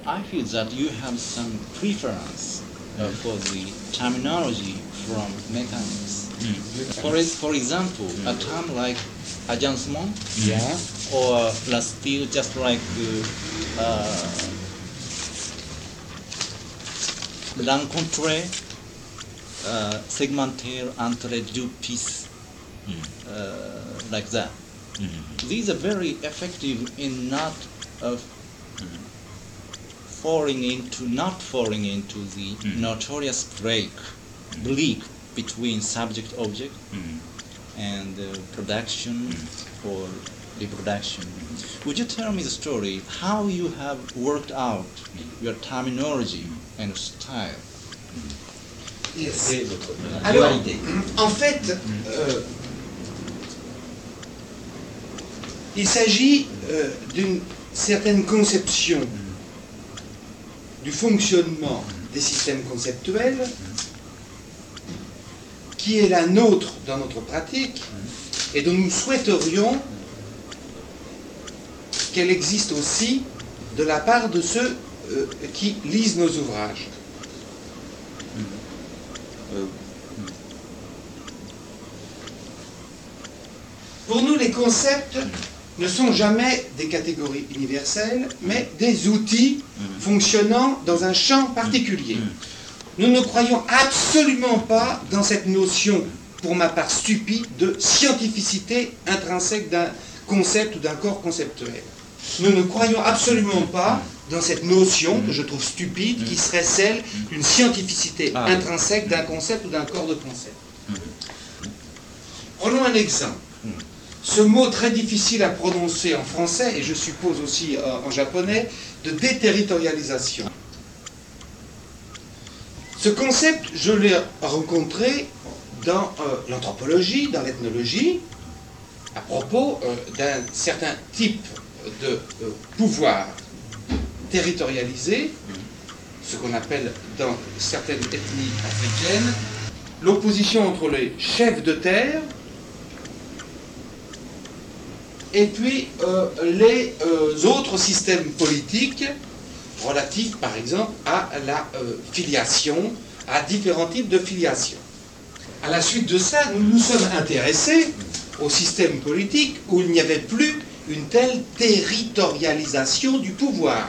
I feel that you have some preference for the terminology from mechanics. For example, a term like agencement or la style, just like rencontrer, segmenter entre deux pistes, like that. These are very effective in not falling into the notorious break between subject-object and production or reproduction. Would you tell me the story, how you have worked out your terminology and style? Yes. Alors, en fait, il s'agit d'une certaine conception du fonctionnement des systèmes conceptuels qui est la nôtre dans notre pratique et dont nous souhaiterions qu'elle existe aussi de la part de ceux qui lisent nos ouvrages. Pour nous, les concepts ne sont jamais des catégories universelles, mais des outils fonctionnant dans un champ particulier. Nous ne croyons absolument pas dans cette notion, pour ma part stupide, de scientificité intrinsèque d'un concept ou d'un corps conceptuel. Nous ne croyons absolument pas dans cette notion, que je trouve stupide, qui serait celle d'une scientificité intrinsèque d'un concept ou d'un corps de concept. Prenons un exemple. Ce mot très difficile à prononcer en français, et je suppose aussi en japonais, de déterritorialisation. Ce concept, je l'ai rencontré dans l'anthropologie, dans l'ethnologie, à propos d'un certain type de pouvoir territorialisé, ce qu'on appelle dans certaines ethnies africaines, l'opposition entre les chefs de terre et puis les autres systèmes politiques relatifs, par exemple, à la filiation, à différents types de filiation. À la suite de ça, nous nous sommes intéressés au système politique où il n'y avait plus une telle territorialisation du pouvoir.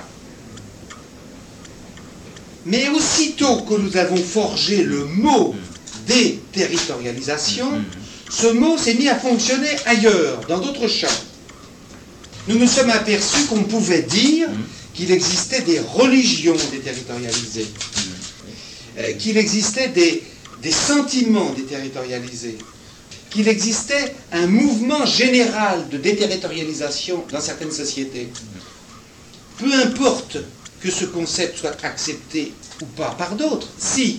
Mais aussitôt que nous avons forgé le mot déterritorialisation, ce mot s'est mis à fonctionner ailleurs, dans d'autres champs. Nous nous sommes aperçus qu'on pouvait dire qu'il existait des religions déterritorialisées, qu'il existait des sentiments déterritorialisés, qu'il existait un mouvement général de déterritorialisation dans certaines sociétés. Peu importe que ce concept soit accepté ou pas par d'autres, si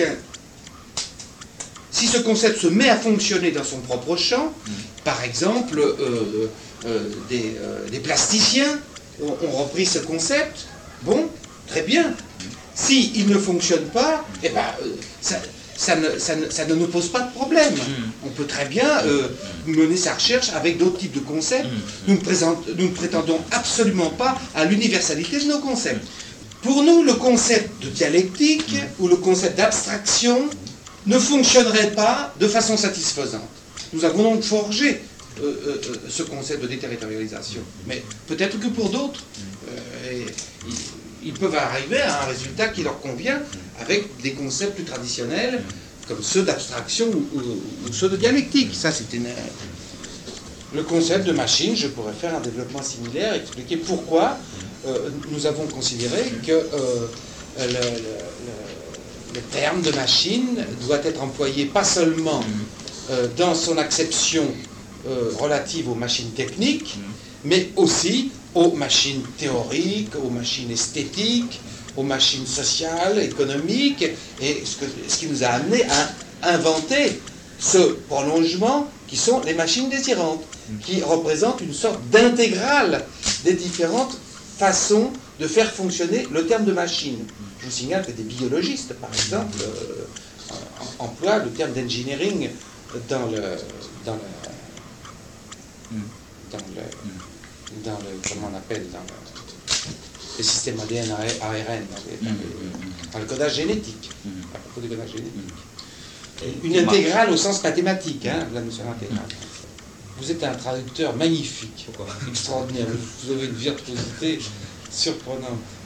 ce concept se met à fonctionner dans son propre champ, par exemple, des plasticiens ont repris ce concept, bon, très bien. S'il ne fonctionne pas, eh ben, ça ne nous pose pas de problème. On peut très bien mener sa recherche avec d'autres types de concepts. Nous ne prétendons absolument pas à l'universalité de nos concepts. Pour nous, le concept de dialectique ou le concept d'abstraction ne fonctionnerait pas de façon satisfaisante. Nous avons donc forgé ce concept de déterritorialisation. Mais peut-être que pour d'autres, ils peuvent arriver à un résultat qui leur convient avec des concepts plus traditionnels, comme ceux d'abstraction ou ceux de dialectique. Ça, c'était le concept de machine. Je pourrais faire un développement similaire, expliquer pourquoi nous avons considéré que le terme de machine doit être employé pas seulement dans son acception relative aux machines techniques, mais aussi aux machines théoriques, aux machines esthétiques, aux machines sociales, économiques, et ce qui nous a amené à inventer ce prolongement qui sont les machines désirantes, qui représentent une sorte d'intégrale des différentes façons de faire fonctionner le terme de machine. Je vous signale que des biologistes, par exemple, emploient le terme d'engineering dans le comment on appelle, les systèmes ADN, ARN, dans le codage génétique, à propos du codage génétique. Une intégrale au sens mathématique, hein, la notion d'intégrale. Vous êtes un traducteur magnifique, extraordinaire, vous avez une virtuosité surprenante.